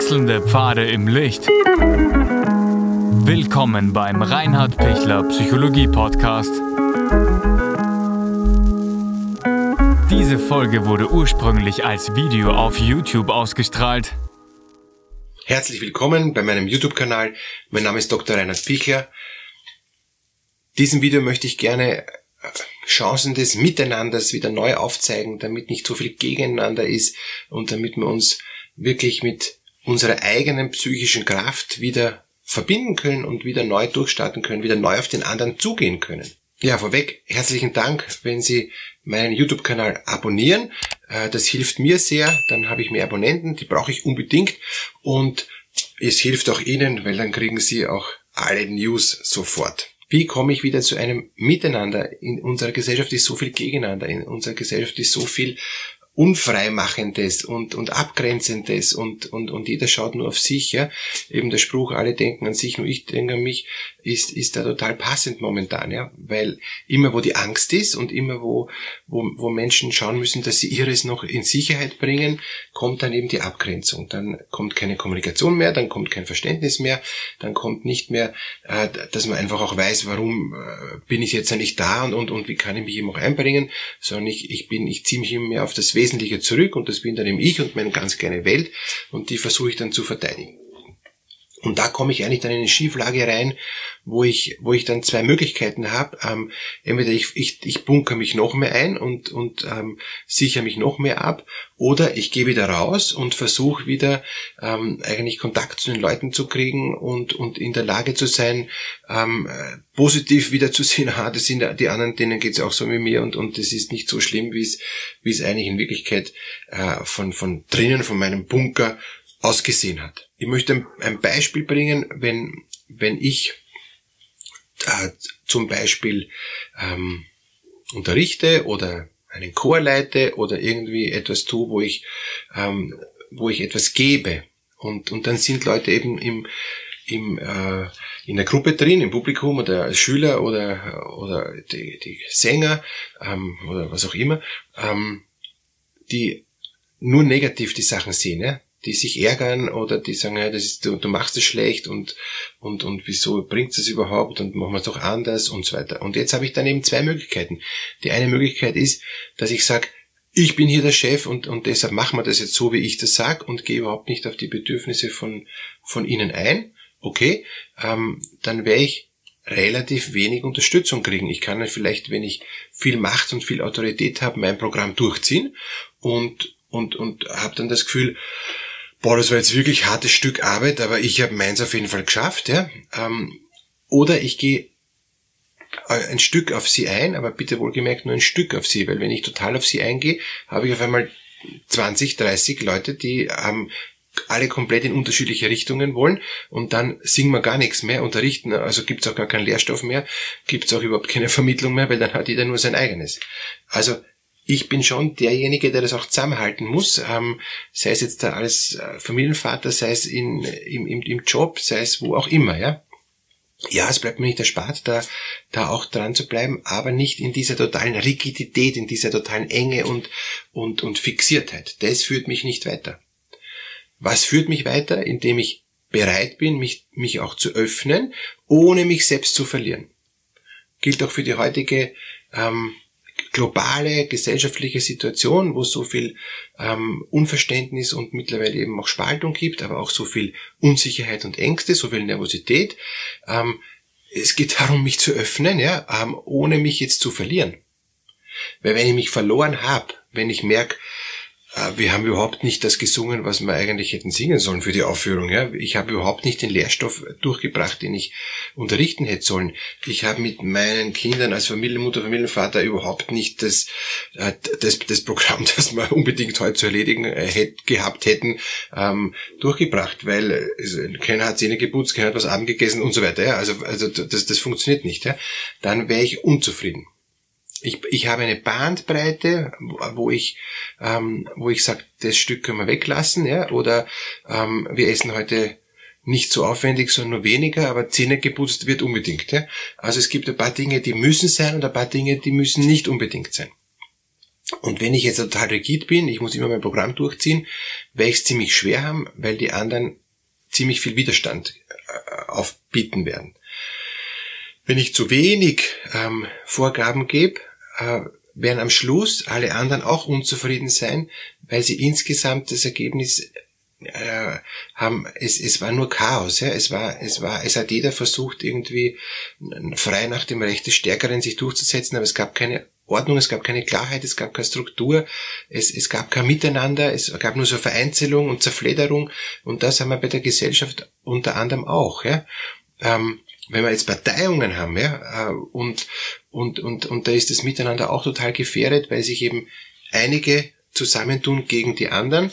Wechselnde Pfade im Licht. Willkommen beim Reinhard Pichler Psychologie Podcast. Diese Folge wurde ursprünglich als Video auf YouTube ausgestrahlt. Herzlich willkommen bei meinem YouTube-Kanal. Mein Name ist Dr. Reinhard Pichler. In diesem Video möchte ich gerne Chancen des Miteinanders wieder neu aufzeigen, damit nicht so viel gegeneinander ist und damit wir uns wirklich mit unserer eigenen psychischen Kraft wieder verbinden können und wieder neu durchstarten können, wieder neu auf den anderen zugehen können. Ja, vorweg herzlichen Dank, wenn Sie meinen YouTube-Kanal abonnieren. Das hilft mir sehr, dann habe ich mehr Abonnenten, die brauche ich unbedingt und es hilft auch Ihnen, weil dann kriegen Sie auch alle News sofort. Wie komme ich wieder zu einem Miteinander? In unserer Gesellschaft ist so viel Gegeneinander, in unserer Gesellschaft ist so viel Unfreimachendes und Abgrenzendes und jeder schaut nur auf sich, ja. Eben der Spruch, alle denken an sich, nur ich denke an mich, ist da total passend momentan, ja. Weil immer wo die Angst ist und immer wo Menschen schauen müssen, dass sie ihres noch in Sicherheit bringen, kommt dann eben die Abgrenzung. Dann kommt keine Kommunikation mehr, dann kommt kein Verständnis mehr, dann kommt nicht mehr, dass man einfach auch weiß, warum bin ich jetzt nicht da und wie kann ich mich eben auch einbringen, sondern ich ziehe mich immer mehr auf das Wesentliche zurück und das bin dann eben ich und meine ganz kleine Welt und die versuche ich dann zu verteidigen. Und da komme ich eigentlich dann in eine Schieflage rein, wo ich dann zwei Möglichkeiten habe. Entweder ich bunkere mich noch mehr ein und sichere mich noch mehr ab, oder ich gehe wieder raus und versuche wieder eigentlich Kontakt zu den Leuten zu kriegen und in der Lage zu sein, positiv wieder zu sehen, das sind die anderen, denen geht's auch so wie mir und das ist nicht so schlimm, wie es eigentlich in Wirklichkeit von drinnen, von meinem Bunker ausgesehen hat. Ich möchte ein Beispiel bringen, wenn ich zum Beispiel unterrichte oder einen Chor leite oder irgendwie etwas tue, wo ich etwas gebe und dann sind Leute eben in der Gruppe drin, im Publikum oder Schüler oder die Sänger oder was auch immer, die nur negativ die Sachen sehen, ja? Die sich ärgern oder die sagen, ja, du machst es schlecht und wieso bringt es überhaupt und machen wir es doch anders und so weiter. Und jetzt habe ich dann eben zwei Möglichkeiten. Die eine Möglichkeit ist, dass ich sage, ich bin hier der Chef und deshalb machen wir das jetzt so, wie ich das sage und gehe überhaupt nicht auf die Bedürfnisse von ihnen ein. Okay, dann werde ich relativ wenig Unterstützung kriegen. Ich kann dann vielleicht, wenn ich viel Macht und viel Autorität habe, mein Programm durchziehen und habe dann das Gefühl, boah, das war jetzt wirklich ein hartes Stück Arbeit, aber ich habe meins auf jeden Fall geschafft, ja. Oder ich gehe ein Stück auf sie ein, aber bitte wohlgemerkt nur ein Stück auf sie, weil wenn ich total auf sie eingehe, habe ich auf einmal 20, 30 Leute, die alle komplett in unterschiedliche Richtungen wollen und dann singen wir gar nichts mehr, unterrichten, also gibt's auch gar keinen Lehrstoff mehr, gibt's auch überhaupt keine Vermittlung mehr, weil dann hat jeder nur sein eigenes. Also ich bin schon derjenige, der das auch zusammenhalten muss, sei es jetzt da als Familienvater, sei es im Job, sei es wo auch immer, ja. Ja, es bleibt mir nicht erspart, da auch dran zu bleiben, aber nicht in dieser totalen Rigidität, in dieser totalen Enge und Fixiertheit. Das führt mich nicht weiter. Was führt mich weiter? Indem ich bereit bin, mich auch zu öffnen, ohne mich selbst zu verlieren. Gilt auch für die heutige globale gesellschaftliche Situation, wo es so viel Unverständnis und mittlerweile eben auch Spaltung gibt, aber auch so viel Unsicherheit und Ängste, so viel Nervosität. Es geht darum, mich zu öffnen, ja, ohne mich jetzt zu verlieren. Weil wenn ich mich verloren habe, wenn ich merke, wir haben überhaupt nicht das gesungen, was wir eigentlich hätten singen sollen für die Aufführung. Ja? Ich habe überhaupt nicht den Lehrstoff durchgebracht, den ich unterrichten hätte sollen. Ich habe mit meinen Kindern als Familienmutter, Familienvater überhaupt nicht das Programm, das wir unbedingt heute zu erledigen gehabt hätten, durchgebracht, weil keiner hat Zähne geputzt, keiner hat was Abend gegessen und so weiter. Ja? Also das funktioniert nicht. Ja? Dann wäre ich unzufrieden. Ich habe eine Bandbreite, wo ich sage, das Stück können wir weglassen, ja, oder wir essen heute nicht so aufwendig, sondern nur weniger, aber Zähne geputzt wird unbedingt. Ja. Also es gibt ein paar Dinge, die müssen sein und ein paar Dinge, die müssen nicht unbedingt sein. Und wenn ich jetzt total rigid bin, ich muss immer mein Programm durchziehen, werde ich es ziemlich schwer haben, weil die anderen ziemlich viel Widerstand aufbieten werden. Wenn ich zu wenig Vorgaben gebe, werden am Schluss alle anderen auch unzufrieden sein, weil sie insgesamt das Ergebnis haben, es war nur Chaos, ja, es hat jeder versucht, irgendwie frei nach dem Recht des Stärkeren sich durchzusetzen, aber es gab keine Ordnung, es gab keine Klarheit, es gab keine Struktur, es gab kein Miteinander, es gab nur so Vereinzelung und Zerfledderung, und das haben wir bei der Gesellschaft unter anderem auch, ja. Wenn wir jetzt Parteiungen haben, ja, und da ist das Miteinander auch total gefährdet, weil sich eben einige zusammentun gegen die anderen,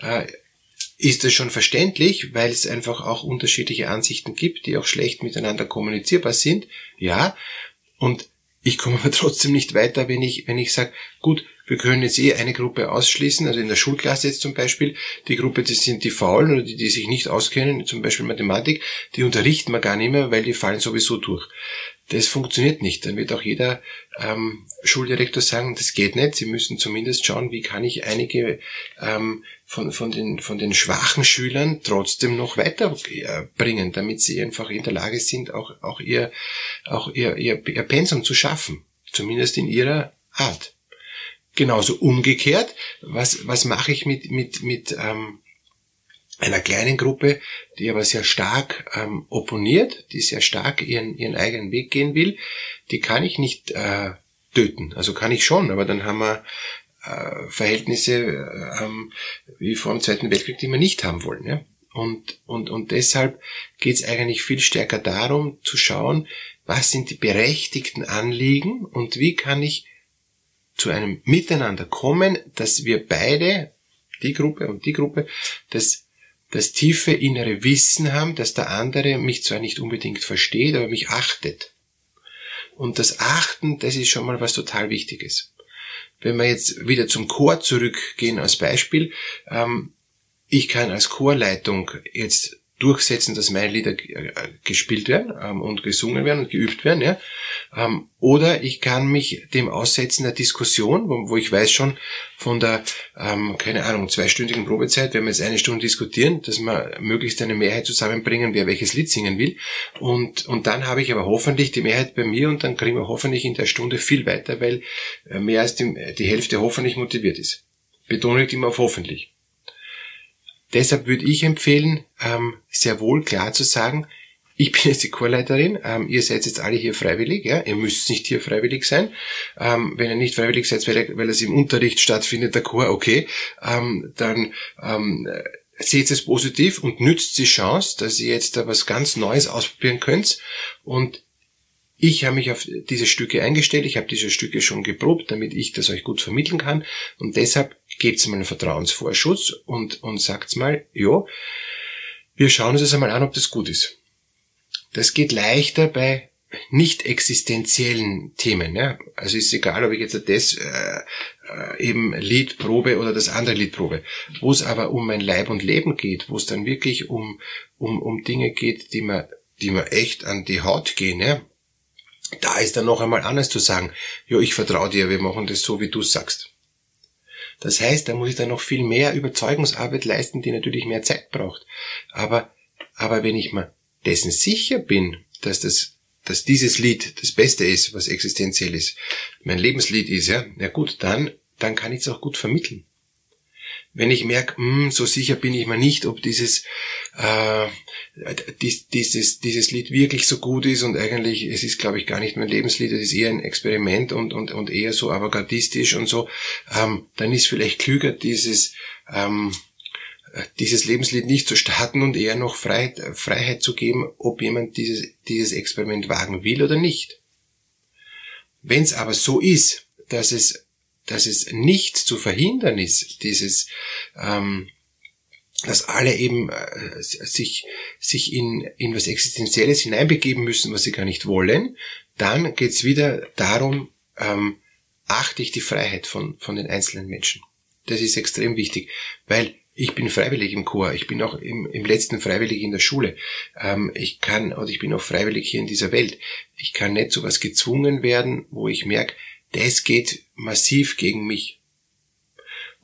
ist das schon verständlich, weil es einfach auch unterschiedliche Ansichten gibt, die auch schlecht miteinander kommunizierbar sind, ja, und ich komme aber trotzdem nicht weiter, wenn ich sage, gut, wir können jetzt eine Gruppe ausschließen, also in der Schulklasse jetzt zum Beispiel, die Gruppe, das sind die Faulen oder die sich nicht auskennen, zum Beispiel Mathematik, die unterrichten wir gar nicht mehr, weil die fallen sowieso durch. Das funktioniert nicht. Dann wird auch jeder Schuldirektor sagen, das geht nicht. Sie müssen zumindest schauen, wie kann ich einige von den schwachen Schülern trotzdem noch weiterbringen, damit sie einfach in der Lage sind, auch ihr Pensum zu schaffen. Zumindest in ihrer Art. Genauso umgekehrt, was mache ich mit einer kleinen Gruppe, die aber sehr stark opponiert, die sehr stark ihren eigenen Weg gehen will, die kann ich nicht töten. Also kann ich schon, aber dann haben wir Verhältnisse wie vor dem Zweiten Weltkrieg, die wir nicht haben wollen. Ja? Und deshalb geht es eigentlich viel stärker darum, zu schauen, was sind die berechtigten Anliegen und wie kann ich zu einem Miteinander kommen, dass wir beide, die Gruppe und die Gruppe, das tiefe innere Wissen haben, dass der andere mich zwar nicht unbedingt versteht, aber mich achtet. Und das Achten, das ist schon mal was total Wichtiges. Wenn wir jetzt wieder zum Chor zurückgehen als Beispiel, ich kann als Chorleitung jetzt durchsetzen, dass meine Lieder gespielt werden und gesungen werden und geübt werden, ja. Oder ich kann mich dem aussetzen der Diskussion, wo ich weiß schon von der, keine Ahnung, 2-stündigen Probezeit, wenn wir jetzt 1 Stunde diskutieren, dass wir möglichst eine Mehrheit zusammenbringen, wer welches Lied singen will. Und dann habe ich aber hoffentlich die Mehrheit bei mir und dann kriegen wir hoffentlich in der Stunde viel weiter, weil mehr als die Hälfte hoffentlich motiviert ist. Betone ich immer auf hoffentlich. Deshalb würde ich empfehlen, sehr wohl klar zu sagen, ich bin jetzt die Chorleiterin, ihr seid jetzt alle hier freiwillig, ja, ihr müsst nicht hier freiwillig sein. Wenn ihr nicht freiwillig seid, weil es im Unterricht stattfindet, der Chor, okay, dann seht es positiv und nützt die Chance, dass ihr jetzt da was ganz Neues ausprobieren könnt. Und ich habe mich auf diese Stücke eingestellt, ich habe diese Stücke schon geprobt, damit ich das euch gut vermitteln kann. Und deshalb gebt's mal einen Vertrauensvorschuss und sagt's mal, ja, wir schauen uns das einmal an, ob das gut ist. Das geht leichter bei nicht existenziellen Themen. Ja? Also ist egal, ob ich jetzt das eben Lied probe oder das andere Lied probe. Wo es aber um mein Leib und Leben geht, wo es dann wirklich um Dinge geht, die mir echt an die Haut gehen, ja? Da ist dann noch einmal anders zu sagen, ja, ich vertraue dir, wir machen das so, wie du sagst. Das heißt, da muss ich dann noch viel mehr Überzeugungsarbeit leisten, die natürlich mehr Zeit braucht. Aber wenn ich mir dessen sicher bin, dass dieses Lied das Beste ist, was existenziell ist, mein Lebenslied ist, ja gut, dann kann ich es auch gut vermitteln. Wenn ich merke, so sicher bin ich mir nicht, ob dieses Lied wirklich so gut ist und eigentlich, es ist, glaube ich, gar nicht mein Lebenslied, es ist eher ein Experiment und eher so avantgardistisch und so, dann ist vielleicht klüger, dieses Lebenslied nicht zu starten und eher noch Freiheit zu geben, ob jemand dieses Experiment wagen will oder nicht. Wenn es aber so ist, dass es nicht zu verhindern ist, dass alle eben sich in was Existenzielles hineinbegeben müssen, was sie gar nicht wollen, dann geht's wieder darum, achte ich die Freiheit von den einzelnen Menschen. Das ist extrem wichtig, weil ich bin freiwillig im Chor, ich bin auch im letzten freiwillig in der Schule, ich bin auch freiwillig hier in dieser Welt. Ich kann nicht zu was gezwungen werden, wo ich merke, das geht massiv gegen mich.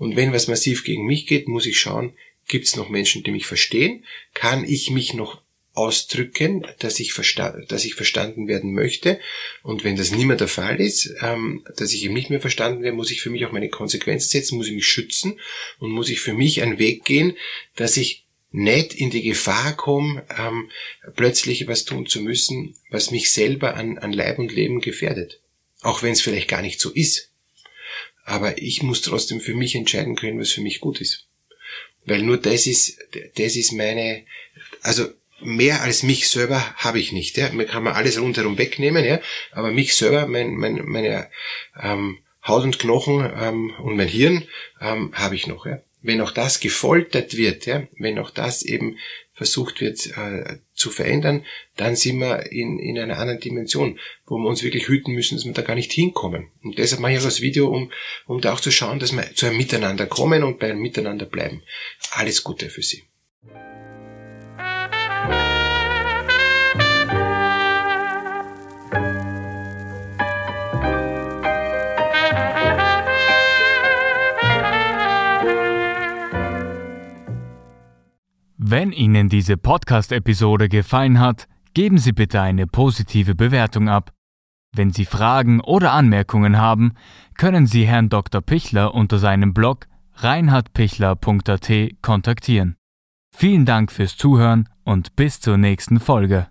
Und wenn was massiv gegen mich geht, muss ich schauen, gibt es noch Menschen, die mich verstehen? Kann ich mich noch ausdrücken, dass ich verstanden werden möchte? Und wenn das nicht mehr der Fall ist, dass ich eben nicht mehr verstanden werde, muss ich für mich auch meine Konsequenz setzen, muss ich mich schützen und muss ich für mich einen Weg gehen, dass ich nicht in die Gefahr komme, plötzlich was tun zu müssen, was mich selber an Leib und Leben gefährdet. Auch wenn es vielleicht gar nicht so ist. Aber ich muss trotzdem für mich entscheiden können, was für mich gut ist. Weil nur das ist meine, also mehr als mich selber habe ich nicht. Ja. Man kann alles rundherum wegnehmen, ja, aber mich selber, meine Haut und Knochen und mein Hirn habe ich noch. Ja. Wenn auch das gefoltert wird, ja, wenn auch das eben versucht wird zu verändern, dann sind wir in einer anderen Dimension, wo wir uns wirklich hüten müssen, dass wir da gar nicht hinkommen. Und deshalb mache ich auch das Video, um da auch zu schauen, dass wir zu einem Miteinander kommen und bei einem Miteinander bleiben. Alles Gute für Sie. Wenn Ihnen diese Podcast-Episode gefallen hat, geben Sie bitte eine positive Bewertung ab. Wenn Sie Fragen oder Anmerkungen haben, können Sie Herrn Dr. Pichler unter seinem Blog reinhardpichler.at kontaktieren. Vielen Dank fürs Zuhören und bis zur nächsten Folge.